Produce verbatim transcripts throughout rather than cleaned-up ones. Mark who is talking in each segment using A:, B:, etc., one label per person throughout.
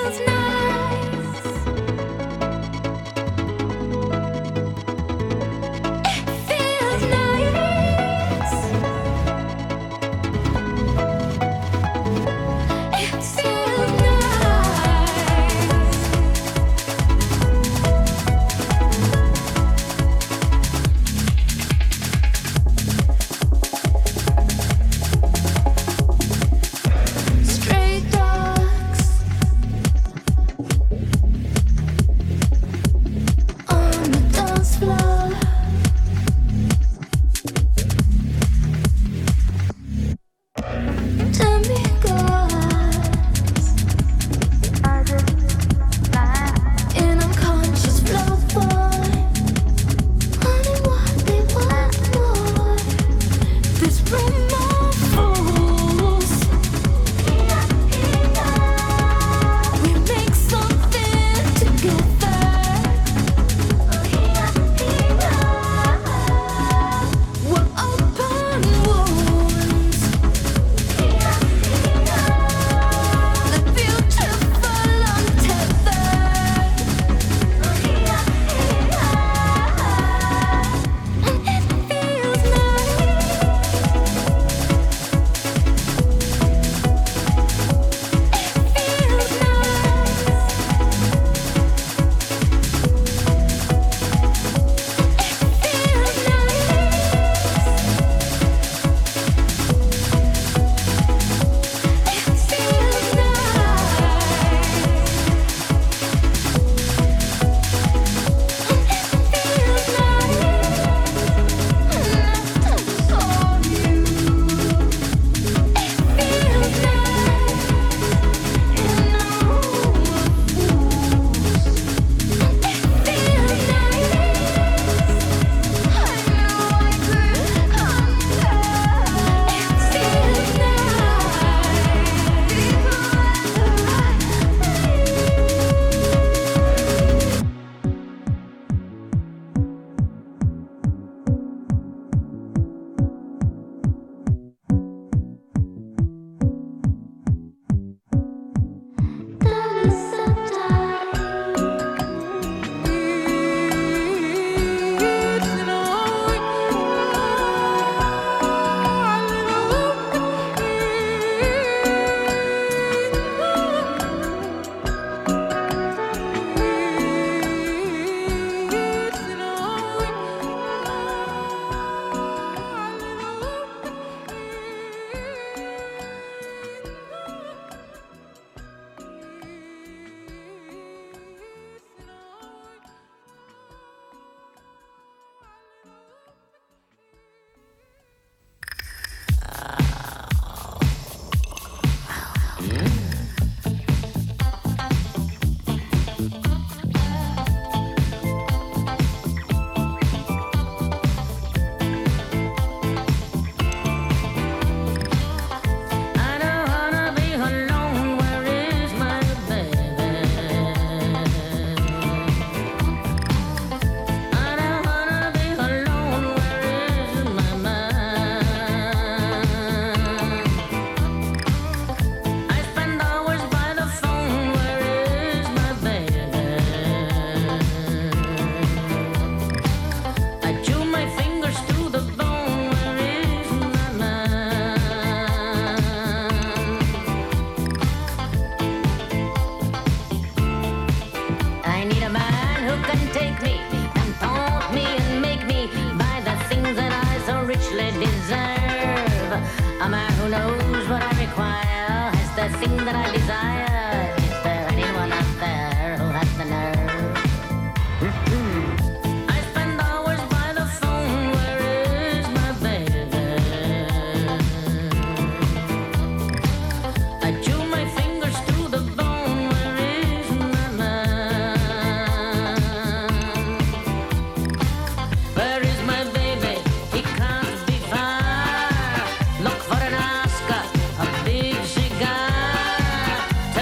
A: Look for an Oscar, a big cigar.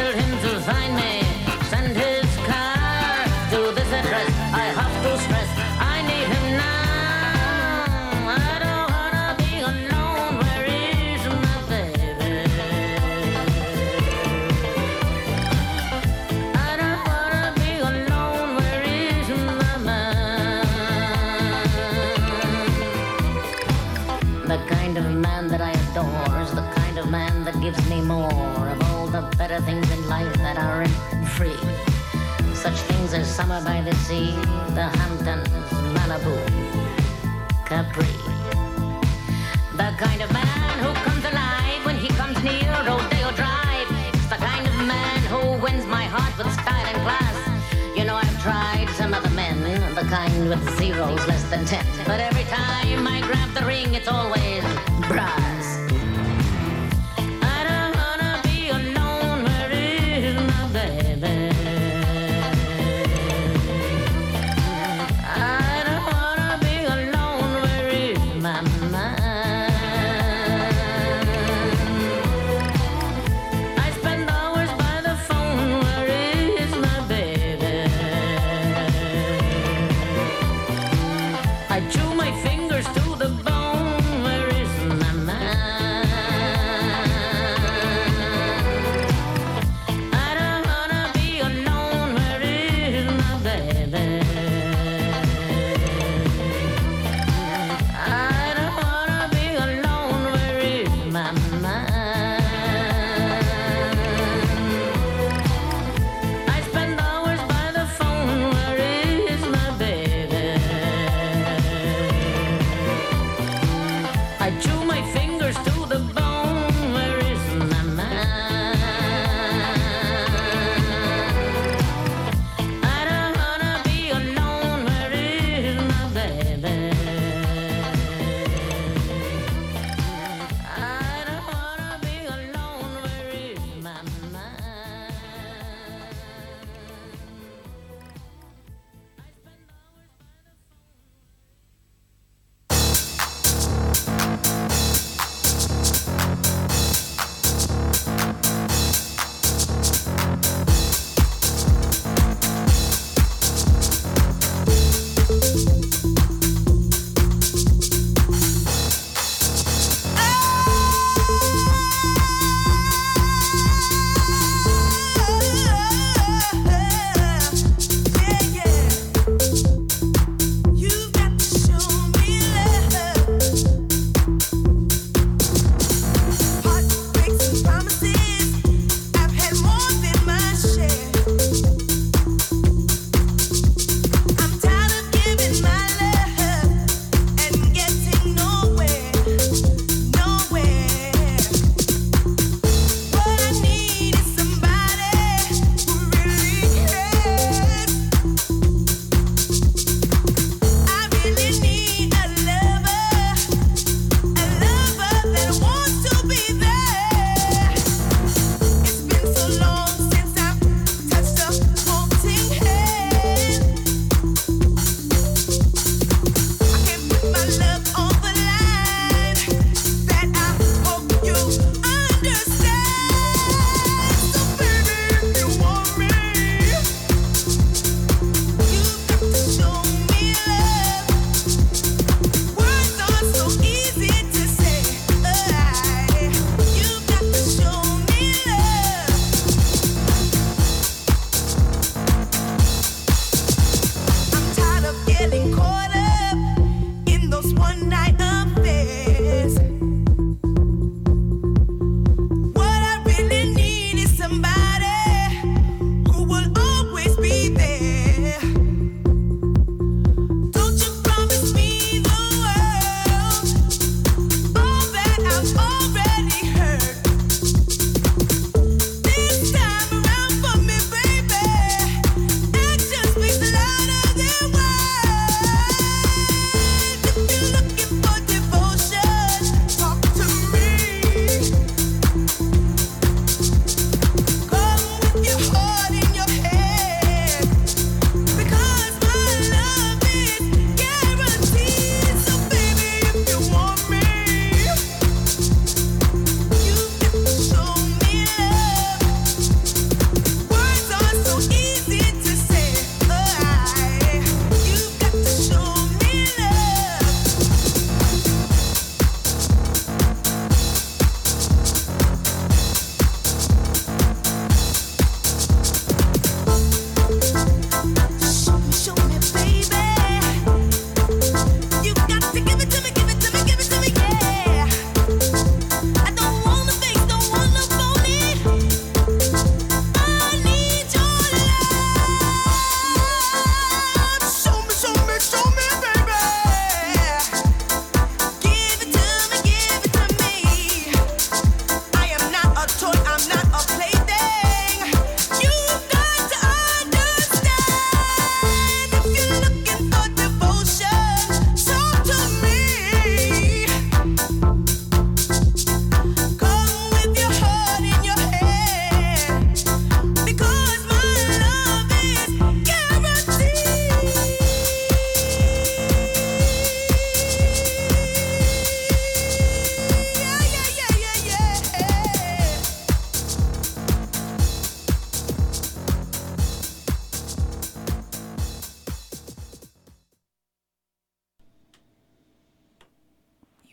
A: better things in life that aren't free. Such things as summer by the sea, the Hamptons, Malibu, Capri. The kind of man who comes alive when he comes near Rodeo Drive. It's the kind of man who wins my heart with style and class. You know, I've tried some other men, the kind with zeros less than ten. But every time I grab the ring, it's always brass. I don't wanna be alone, where is my baby? I don't wanna be alone, where is my man? I spend hours by the phone, where is my baby? I chew my fingers to the bone, where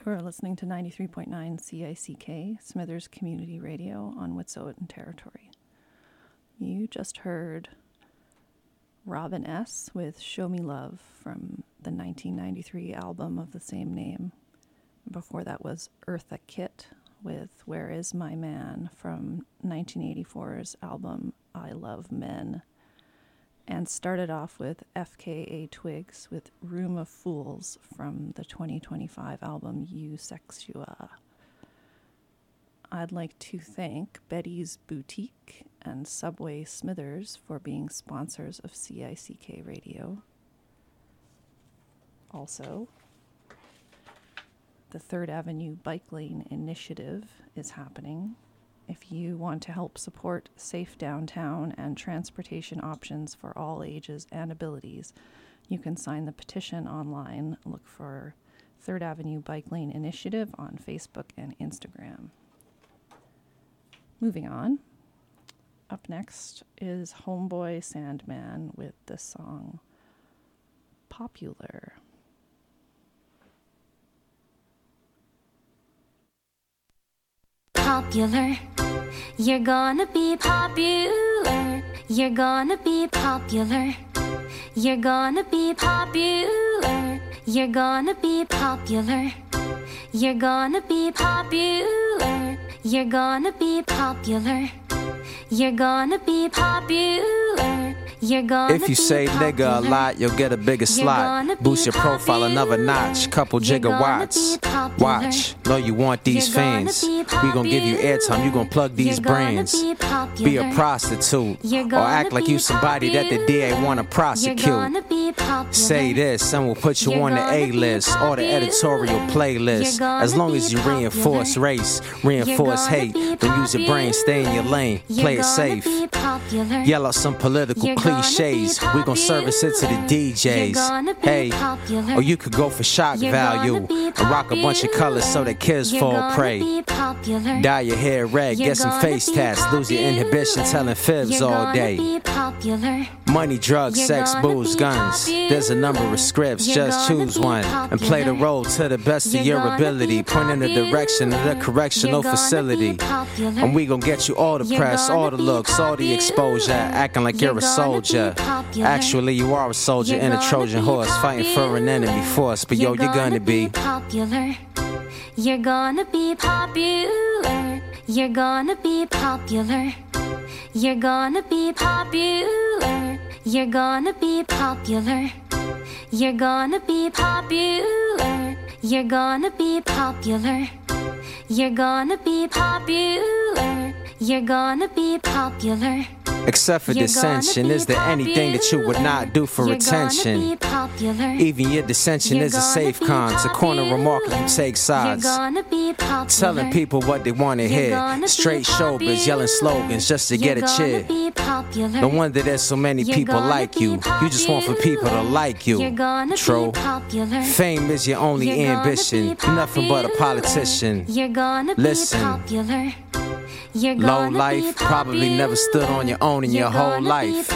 B: You're listening to ninety-three point nine C I C K, Smithers Community Radio on Wet'suwet'en Territory. You just heard Robin S. with Show Me Love from the nineteen ninety-three album of the same name. Before that was Eartha Kitt with Where Is My Man from nineteen eighty-four's album I Love Men. And started off with F K A Twigs with Room of Fools from the twenty twenty-five album You Sexua. I'd like to thank Betty's Boutique and Subway Smithers for being sponsors of C I C K Radio. Also, the Third Avenue Bike Lane Initiative is happening. If you want to help support safe downtown and transportation options for all ages and abilities, you can sign the petition online. Look for Third Avenue Bike Lane Initiative on Facebook and Instagram. Moving on. Up next is Homeboy Sandman with the song Popular.
C: Popular, you're gonna be popular, you're gonna be popular, you're gonna be popular, you're gonna be popular, you're gonna be popular, you're gonna be popular, you're gonna be popular.
D: If you say nigga a lot, you'll get a bigger slot. Boost your profile another notch, couple gigawatts. Watch, know you want these fans. We gon' give you airtime, you gon' plug these brands. Be a prostitute, or act like you somebody that the D A wanna prosecute. Say this and we'll put you on the A-list or the editorial playlist. As long as you reinforce race, reinforce hate, then use your brain, stay in your lane, play it safe. Yell out some political cliches, we gon' service it to the D Js. Hey, or you could go for shock value and rock a bunch of colors so that kids fall prey. Dye your hair red, get some face tats, lose your inhibition telling fibs all day. Money, drugs, sex, booze, guns. There's a number of scripts, just choose one and play the role to the best of your ability. Point in the direction of the correctional facility, and we gon' get you all the press, all the looks, all the exposure, acting like you're a soldier. Actually, you are a soldier in a Trojan horse, fighting for an enemy force. But yo, you're gonna be
C: popular. You're gonna be popular. You're gonna be popular. You're gonna be popular. You're gonna be popular. You're gonna be popular. You're gonna be popular. You're gonna be popular. You're gonna be popular.
D: Except for dissension, is there anything that you would not do for attention? Even your dissension is a safe con. To corner remark, you take sides, telling people what they want to hear. Straight showbiz, yelling slogans just to get a cheer. No wonder there's so many people like you. You just want for people to like you. True. Fame is your only ambition. You're nothing but a politician. Listen. Low life, probably never stood on your own in your whole life.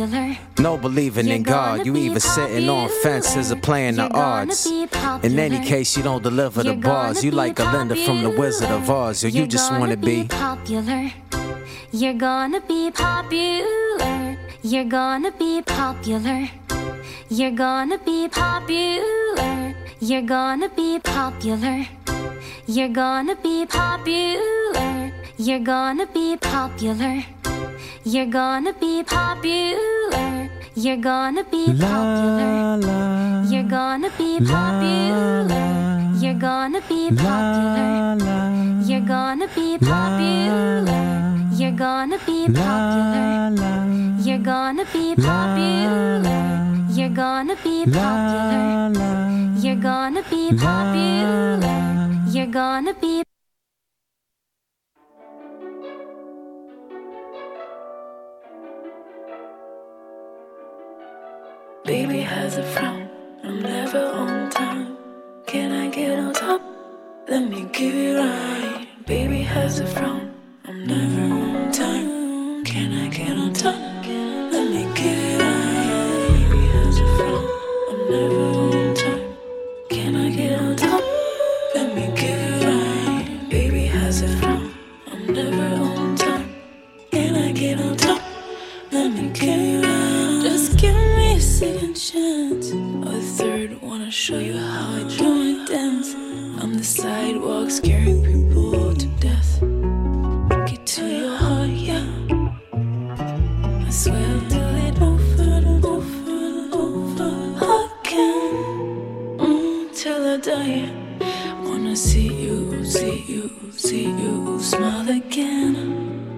D: No believing in God, you either sitting on fences or playing the odds. In any case, you don't deliver the bars. You like Galinda from the Wizard of Oz, or you just wanna be
C: popular. You're gonna be popular. You're gonna be popular. You're gonna be popular. You're gonna be popular. You're gonna be popular. You're gonna be popular. You're gonna be popular. You're gonna be popular. You're gonna be popular. You're gonna be popular. You're gonna be popular. You're gonna be popular. You're gonna be popular. You're gonna be popular. You're gonna be popular. You're gonna be
E: Baby has a frown, I'm never on time. Can I get on top? Let me give it right. Baby has a frown, I'm never on time. Can I get on top? Let me give it right. Baby has a frown, I'm never on time. Can I get on top? Let me get it right. Just give me a second chance, or a third. Wanna show you how I do my dance. On the sidewalk, scaring people to death. Get to your heart, yeah. I swear I'll do it over and over and over again, mm, till I die. Wanna see you, see you, see you smile again.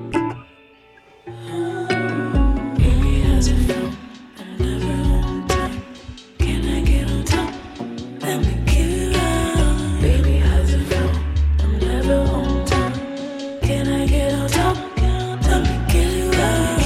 E: Baby has a frown, I'm never on time. Can I get on top? Let me give it right. Baby has a frown, I'm never on time. Can I get on top? Let me give it right.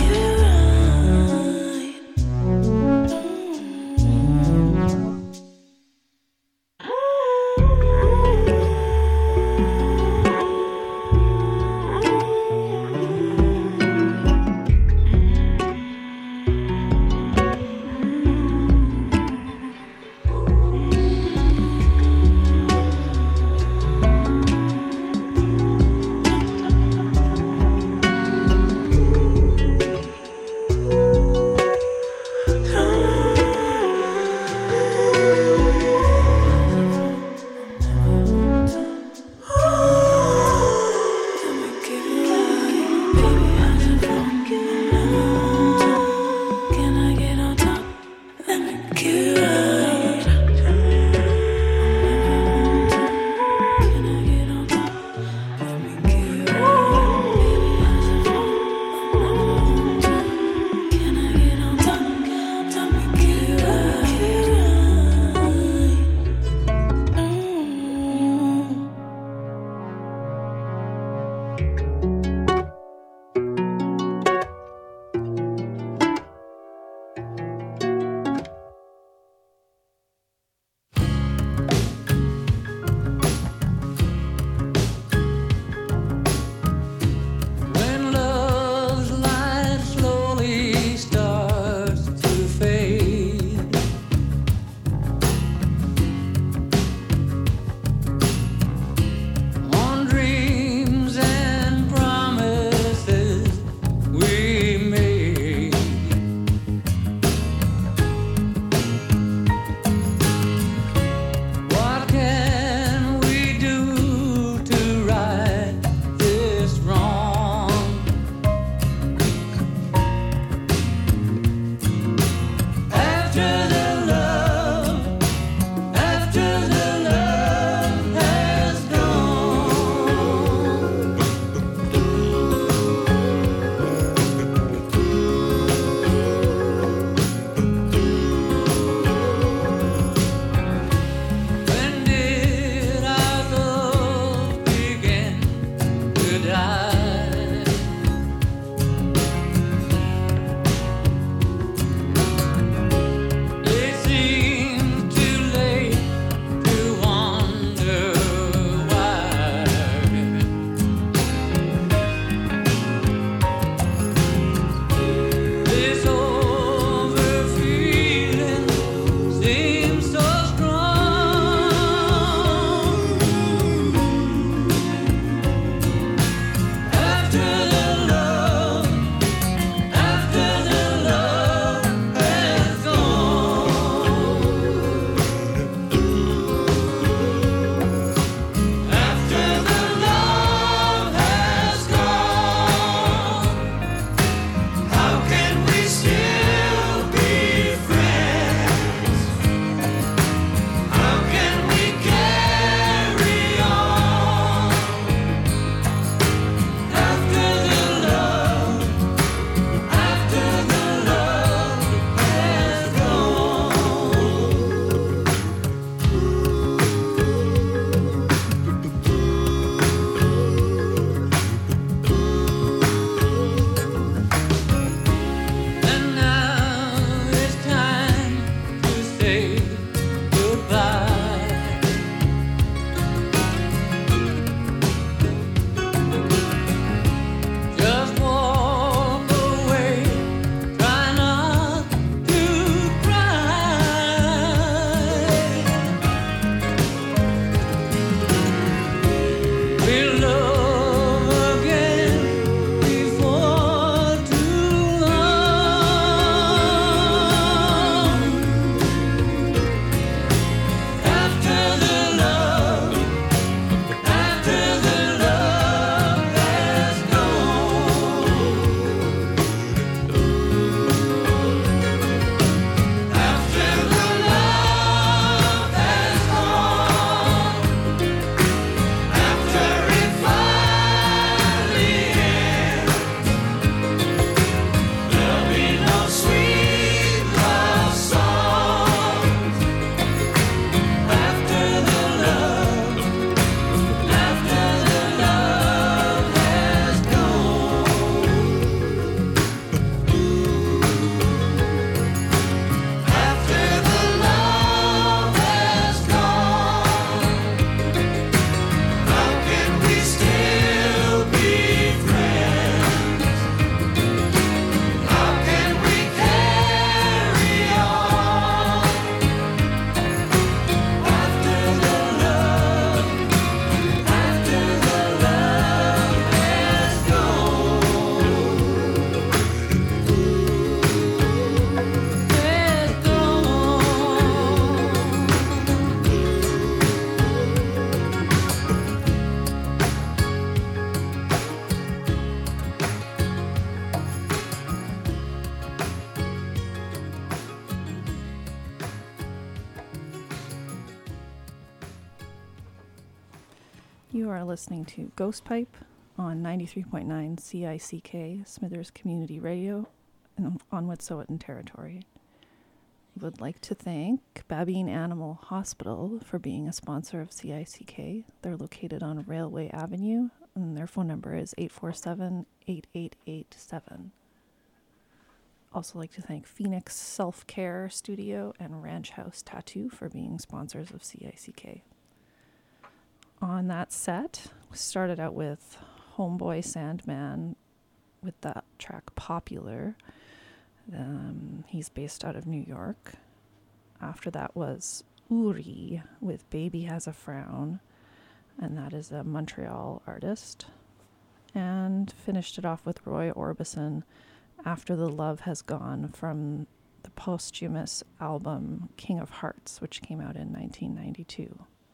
B: You are listening to Ghost Pipe on ninety-three point nine C I C K, Smithers Community Radio, and on Wet'suwet'en territory. Would like to thank Babine Animal Hospital for being a sponsor of C I C K. They're located on Railway Avenue, and their phone number is eight four seven, eight eight eight seven. Also like to thank Phoenix Self-Care Studio and Ranch House Tattoo for being sponsors of C I C K. On that set, we started out with Homeboy Sandman with that track Popular. Um, he's based out of New York. After that was Uri with Baby Has a Frown, and that is a Montreal artist. And finished it off with Roy Orbison, After the Love Has Gone, from the posthumous album King of Hearts, which came out in nineteen ninety-two.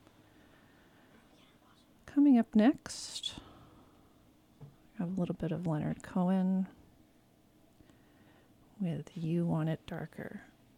B: Coming up next, I have a little bit of Leonard Cohen with You Want It Darker.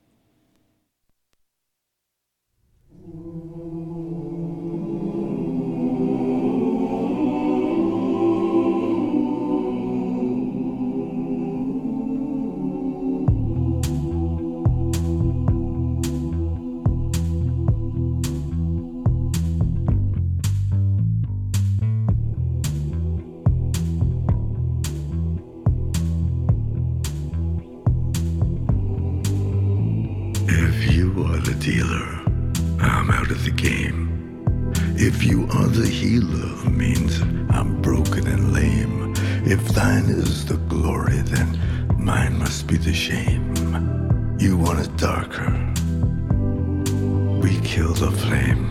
F: Dealer, I'm out of the game. If you are the healer, means I'm broken and lame. If thine is the glory, then mine must be the shame. You want it darker, we kill the flame.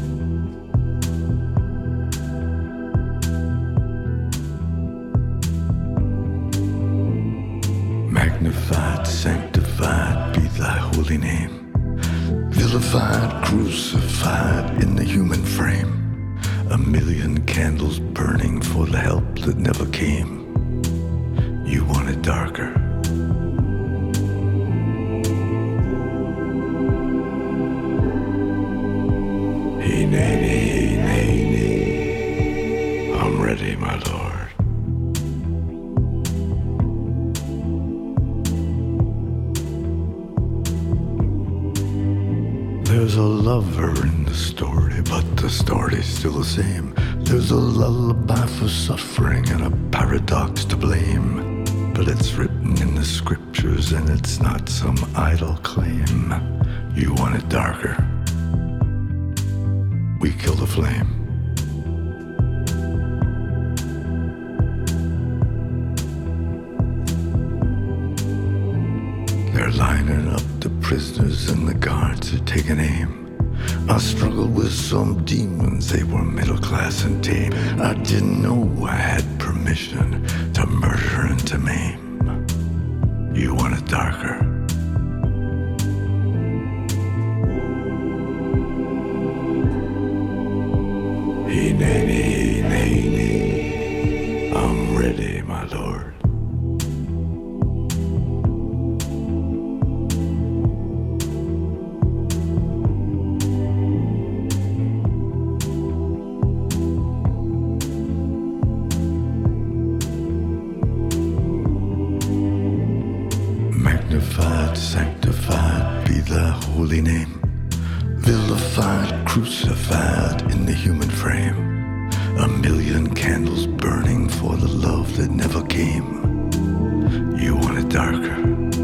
F: Magnified, sanctified be thy holy name. Vilified, crucified in the human frame. A million candles burning for the help that never came. You want it darker. Hey, nay, nay, nay, nay. I'm ready, my lord. There's a lover in the story, but the story's still the same. There's a lullaby for suffering and a paradox to blame. But it's written in the scriptures and it's not some idle claim. You want it darker, we kill the flame. They're lining up the prisoners and the guards are taking aim. I struggled with some demons, they were middle class and tame. I didn't know I had permission to murder and to maim. You want it darker. Hey, nay, nay, nay, nay. I'm ready, my lord. Magnified, sanctified be thy holy name. Vilified, crucified in the human frame. A million candles burning for the love that never came. You want it darker,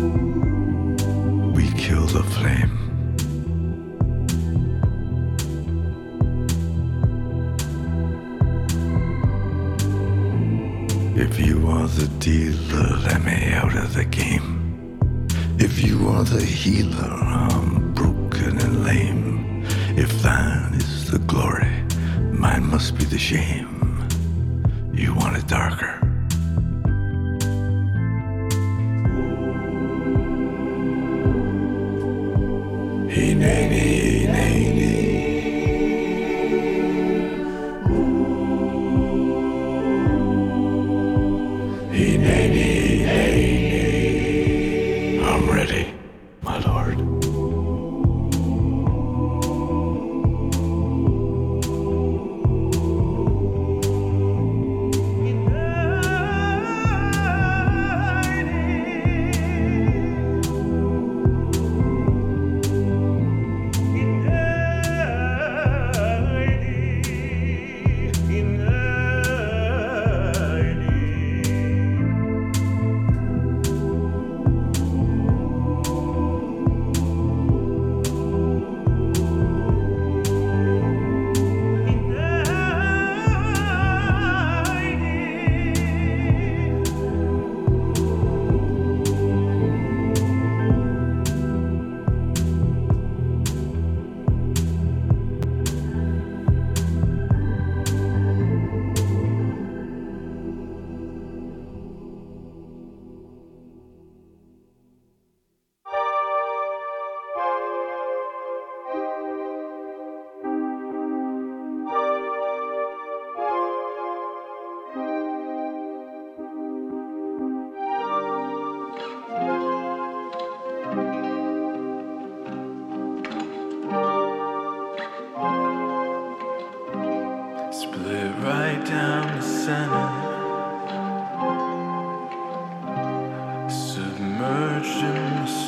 F: we kill the flame. If you are the dealer, let me out of the game. If you are the healer, I'm broken and lame. If thine is the glory, mine must be the shame. You want it darker. Hey, nay, nay, nay, nay. Hey, nay, nay, nay, nay. I'm ready, my lord.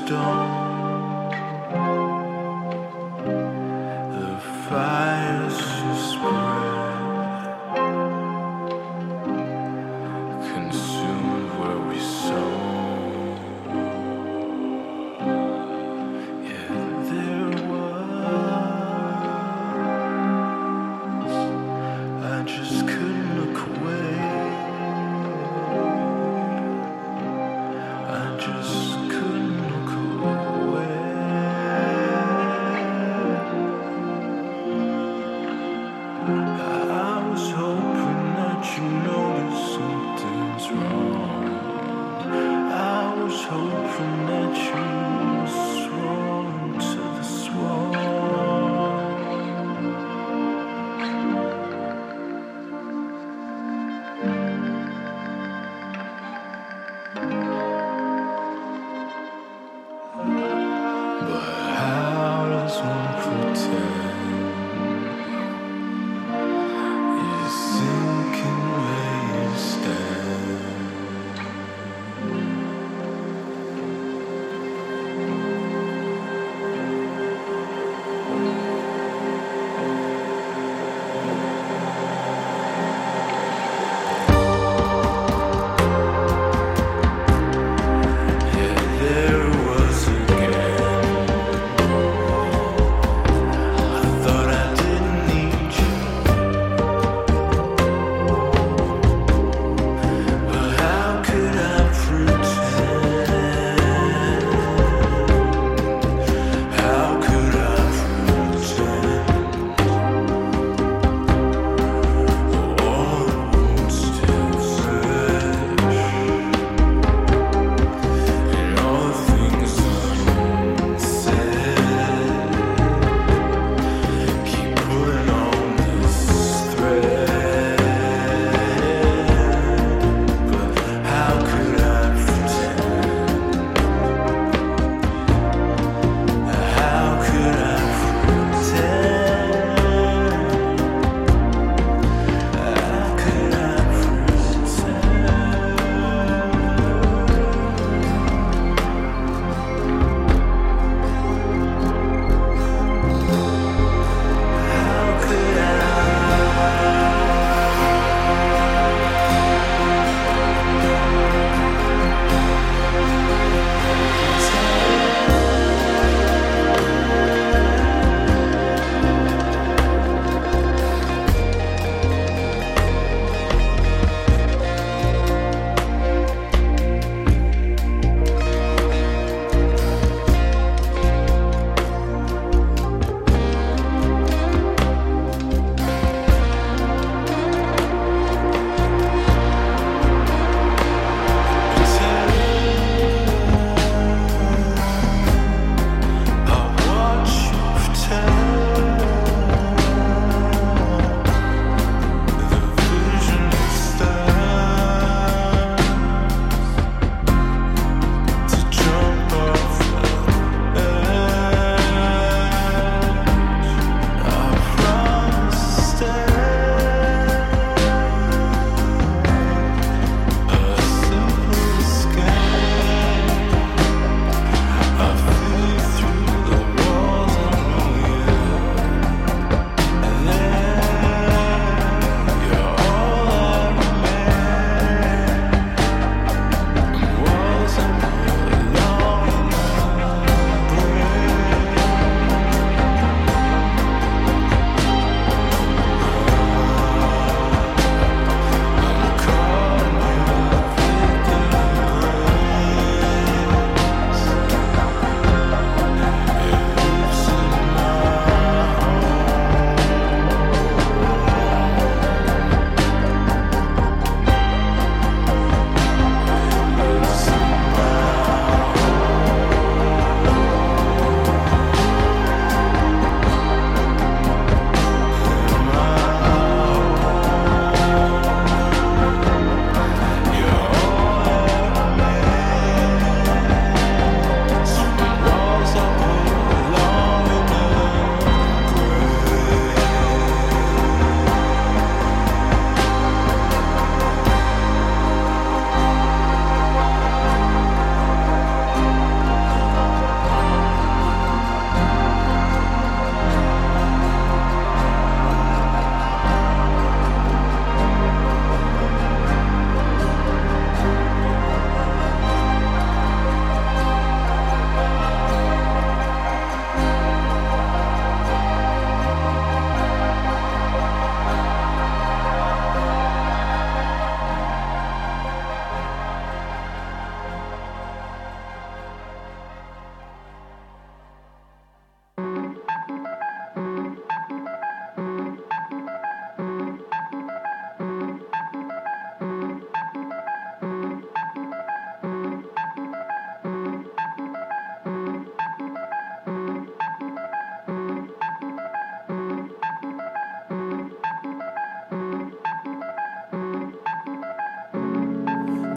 G: stone. The fires just spread, consumed where we sow. Yeah, there was. I just couldn't look away. I just couldn't look away.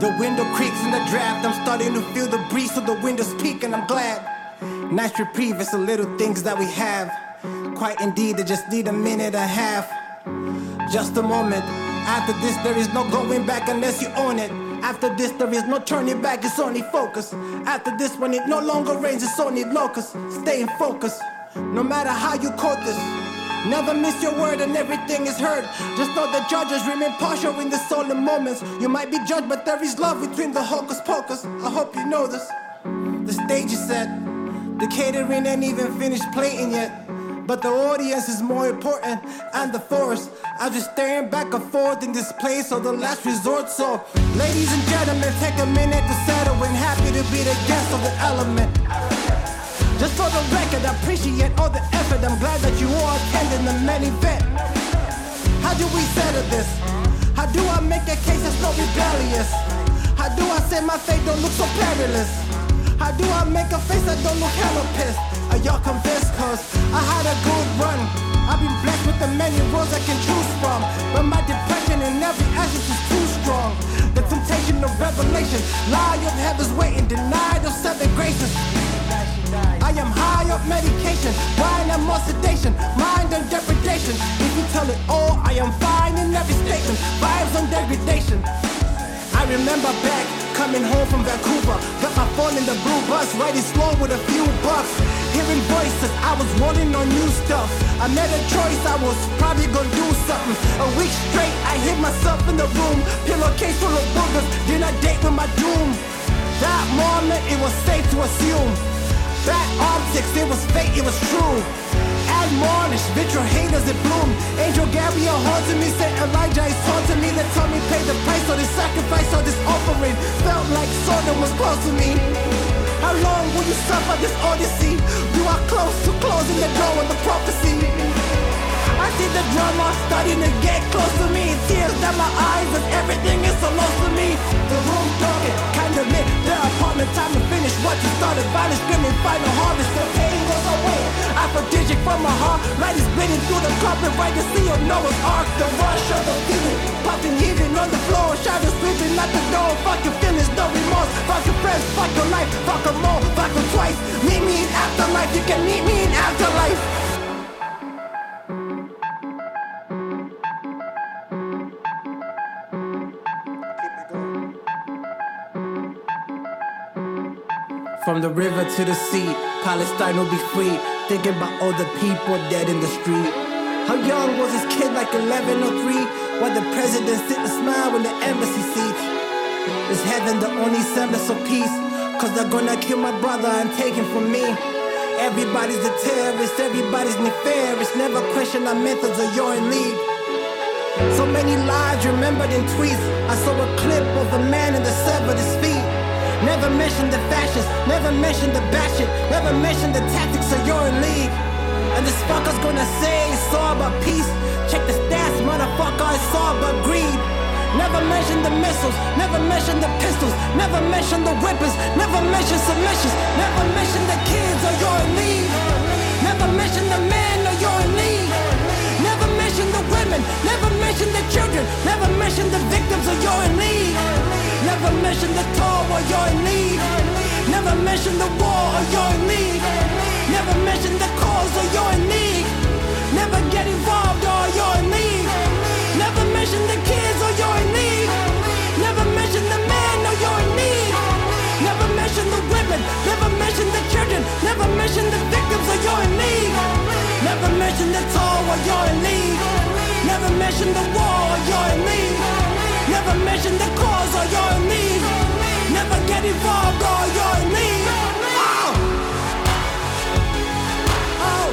H: The window creaks in the draft. I'm starting to feel the breeze, so the window's peak, and I'm glad. Nice reprieve, it's the little things that we have. Quite indeed, they just need a minute and a half. Just a moment. After this, there is no going back unless you own it. After this, there is no turning back, it's only focus. After this, when it no longer rains, it's only locusts. Stay in focus, no matter how you quote this. Never miss your word and everything is heard. Just know the judges remain partial in the solemn moments. You might be judged, but there is love between the hocus pocus. I hope you know this. The stage is set. The catering ain't even finished plating yet. But the audience is more important, and the force. I'm just staring back and forth in this place of the last resort. So, ladies and gentlemen, take a minute to settle in. Happy to be the guest of the element. Just for the record, I appreciate all the effort. I'm glad that you all attending the main event. How do we settle this? How do I make a case that's not rebellious? How do I say my fate don't look so perilous? How do I make a face that don't look hella pissed? Are y'all convinced? Cause I had a good run. I've been blessed with the many roads I can choose from. But my depression in every essence is too strong. The temptation of revelation, lie of heaven's waiting, denied of seven graces. I am high up medication, wine and more sedation, mind and degradation. If you tell it all, I am fine in every statement, vibes on degradation. I remember back, coming home from Vancouver, got my phone in the blue bus, riding slow with a few bucks. Hearing voices, I was rolling on new stuff. I made a choice, I was probably gonna do something. A week straight, I hid myself in the room, pillowcase full of boogers, did I date with my doom? That moment, it was safe to assume. Bad optics, it was fate, it was true. Admonish, vitriol haters, it bloom. Angel Gabriel haunted me, said Elijah is taunting me. They told me pay the price for this sacrifice or this offering. Felt like Sodom was close to me. How long will you suffer this odyssey? You are close to closing the door on the prophecy. I see the drama starting to get close to me. Tears down my eyes as everything is so lost to me. The room darkened, kind of lit. The apartment, time to finish what you started. Violence screaming, final harvest. The pain goes away. Aphrodisiac from my heart. Light is bleeding through the carpet. Right to see of Noah's Ark. The rush of the feeling. Puffing, heaving on the floor. Shadows sweeping at the door. Fuck your feelings, no remorse. Fuck your friends, fuck your life. Fuck them all, fuck them twice. Meet me in afterlife. You can meet me in afterlife. From the river to the sea, Palestine will be free. Thinking about all the people dead in the street. How young was this kid, like eleven or three? While the president sit and smile in the embassy seats. Is heaven the only semblance of peace? Cause they're gonna kill my brother and take him from me. Everybody's a terrorist, everybody's nefarious. Never question our methods or you're in league. So many lives remembered in tweets. I saw a clip of a man in the severed his feet. Never mentioned the fascists, never mentioned the batshit, never mentioned the tactics of you're in league. And this fucker's gonna say it's all about peace. Check the stats, motherfucker, it's all about greed. Never mentioned the missiles, never mentioned the pistols, never mentioned the weapons, never mentioned submissions, never mentioned the kids or you're in league. Never mentioned the men or you're in league. Never mentioned the women, never mentioned the children, never mentioned the victims or you're in league. Never mention the toll or you're in league. Never mention the war or you're in league. Never mention the cause or you're in league. Never get involved or you're in league. Never mention the kids or you're in league. Never mention the men or you're in league. Never mention the women. Never mention the children. Never mention the victims or you're in league. Never mention the toll or you're in league. Never mention the war or you're in league. Never mention the cause or you're in league. Never get involved or you're in league. Oh! Oh!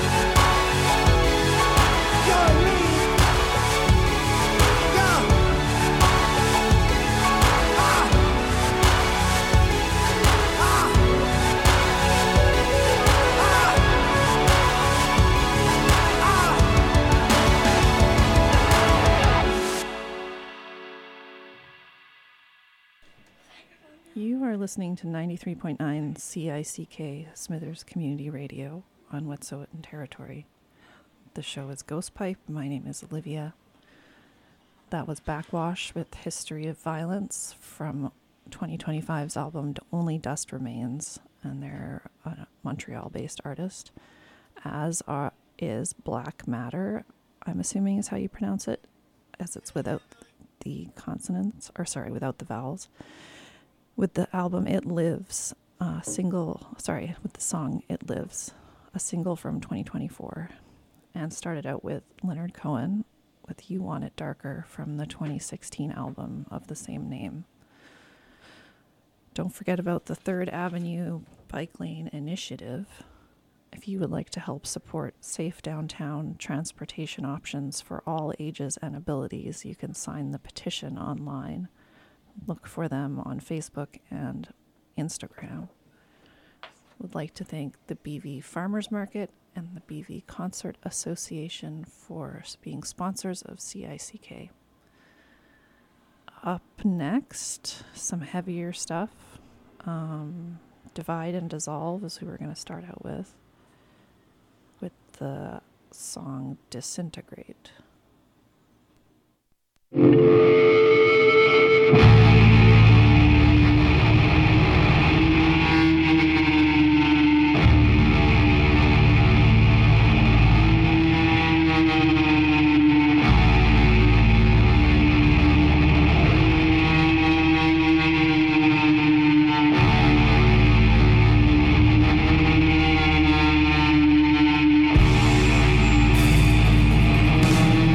H: You're in league. Yeah. Ah! Ah!
B: You are listening to ninety-three point nine C I C K Smithers Community Radio on Wet'suwet'en Territory. The show is Ghost Pipe. My name is Olivia. That was Backwash with History of Violence from twenty twenty-five's album Only Dust Remains, and they're a Montreal-based artist, as are, is Black Matter, I'm assuming is how you pronounce it, as it's without the consonants, or sorry, without the vowels, with the album It Lives, a single, sorry, with the song It Lives, a single from twenty twenty-four, and started out with Leonard Cohen with You Want It Darker from the twenty sixteen album of the same name. Don't forget about the Third Avenue Bike Lane Initiative. If you would like to help support safe downtown transportation options for all ages and abilities, you can sign the petition online. Look for them on Facebook and Instagram. Would like to thank the B V Farmers Market and the B V Concert Association for being sponsors of C I C K. Up next, some heavier stuff. Um, Divide and Dissolve is who we're going to start out with, with the song Disintegrate.
I: Thank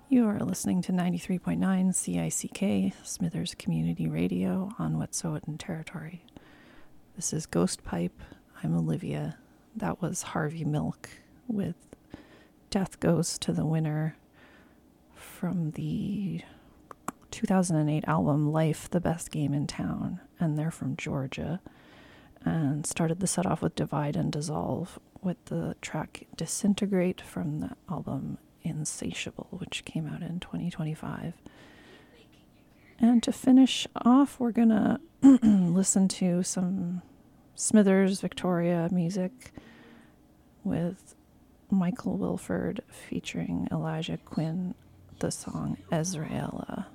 B: You are listening to ninety-three point nine C I C K, Smithers Community Radio on Wet'suwet'en Territory. This is Ghost Pipe. I'm Olivia. That was Harvey Milk with Death Goes to the Winner from the two thousand eight album Life, the Best Game in Town. And they're from Georgia. And started the set off with Divide and Dissolve with the track Disintegrate from the album Insatiable, which came out in twenty twenty-five. And to finish off, we're gonna listen to some Smithers Victoria music with Michael Wilford featuring Elijah Quinn, the song Ezraella.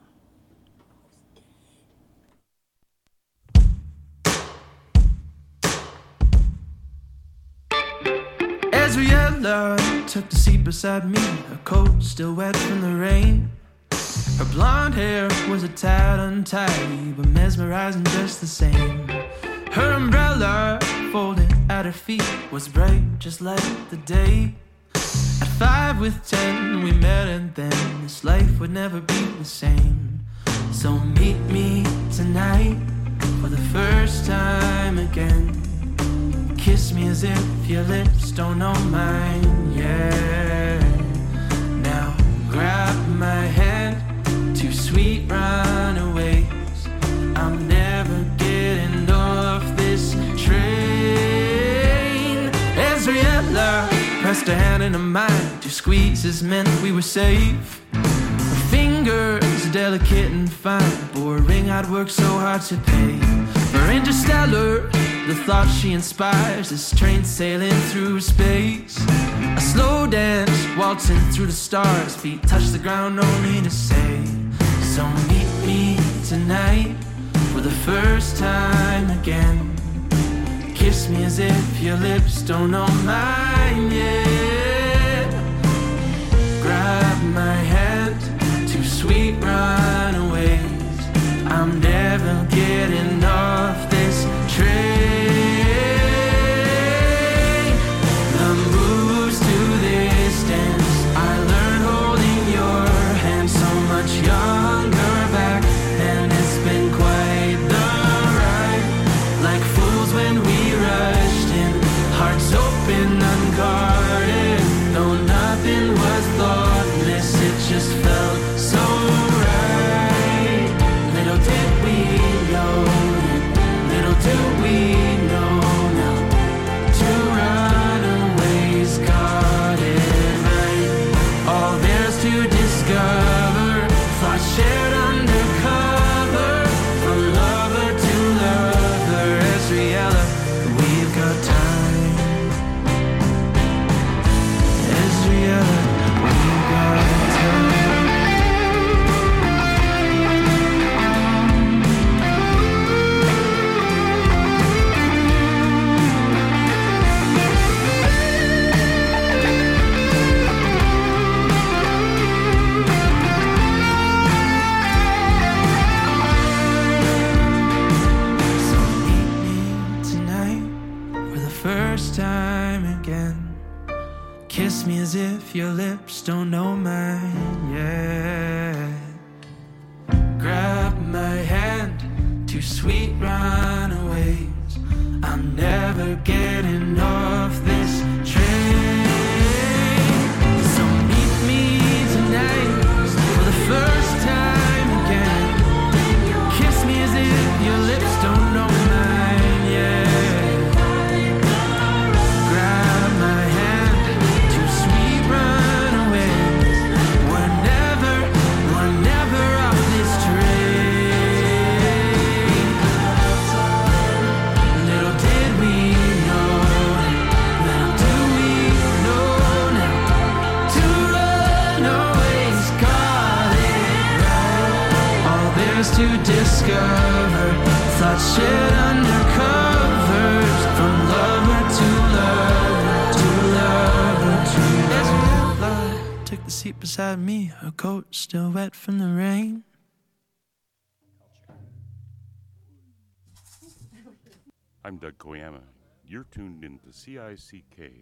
I: Ezraella took the seat beside me, her coat still wet from the rain. Her blonde hair was a tad untidy, but mesmerizing just the same. Her umbrella, folded at her feet, was bright just like the day. At five with ten we met, and then this life would never be the same. So meet me tonight for the first time again. Kiss me as if your lips don't know mine, yeah. Now grab my hand, two sweet runaways. I'm never getting off this train. Ezraella pressed her hand into mine. Two squeezes meant we were safe. Her fingers delicate and fine, for a ring I'd worked so hard to pay. For interstellar, the thought she inspires, this train sailing through space. A slow dance, waltzing through the stars, feet touch the ground only to say. So meet me tonight for the first time again. Kiss me as if your lips don't know mine yet. Grab my hand, two sweet runaways. I'm never getting off this train. The moves to this dance I learned holding your hand so much younger back, and it's been quite the ride. Like fools when we rushed in, hearts open, unguarded. Though nothing was thoughtless, it just felt so right. Little did we know, little do we know now, two runaways got it right. All there's to discover, thoughts shared undercover, from lover to lover. Ezraella, we've got time. Ezraella, we've got time. First time again. Kiss me as if your lips don't know mine yet. Grab my hand, two sweet runaways. I'm never getting off this train. So meet me tonight for the first time again. Kiss me as if your lips don't know mine yet. To discover, thoughts shared under covers, from lover to lover to lover to Ezraella took the seat beside me, her coat still wet from the rain.
J: I'm Doug Koyama. You're tuned into C I C K,